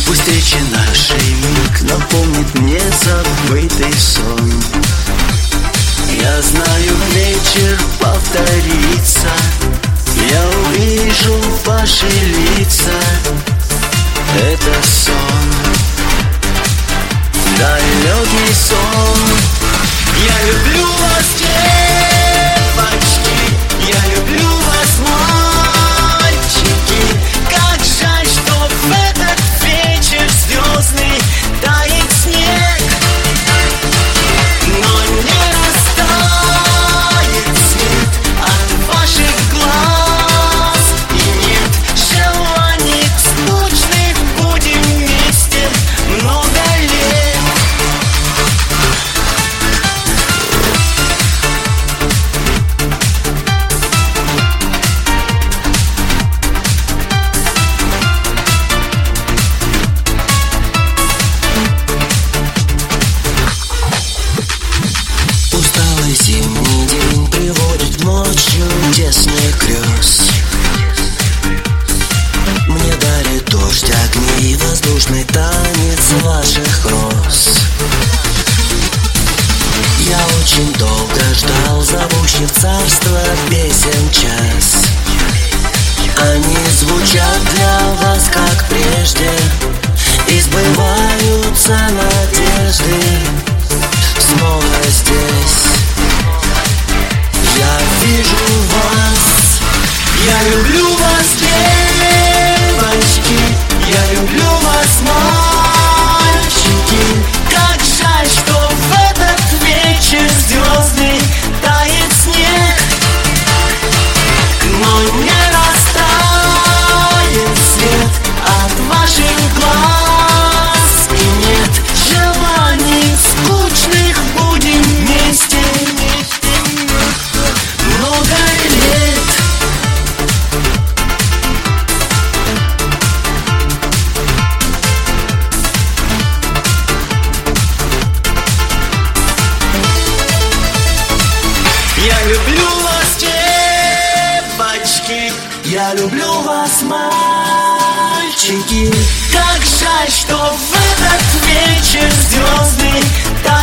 Пусть встречи нашей миг напомнит мне забытый сон. Я знаю, вечер повторится, я увижу ваши лица. Это сон, далекий сон. Я люблю вас, девочки, я люблю вас, мальчики. Как жаль, что в этот вечер звездный тает снег, но не растает свет от ваших глаз. И нет желаний скучных, будем вместе много лет. Усталый зимний день приводит в ночь чудесный грез. Мне дарит дождь, огни, воздушный танец ваших роз. Я очень долго ждал зовущий в царство песен час. Они звучат для вас, как прежде, и сбываются надежды. Снова здесь я вижу вас. Я люблю вас, девочки, я люблю вас, мальчики. Как жаль, что в этот вечер звездный тает снег, но не растает свет от ваших глаз. И нет желаний скучных, будем вместе много лет. Я люблю вас, девочки, я люблю вас, мальчики. Как жаль, что в этот вечер звездный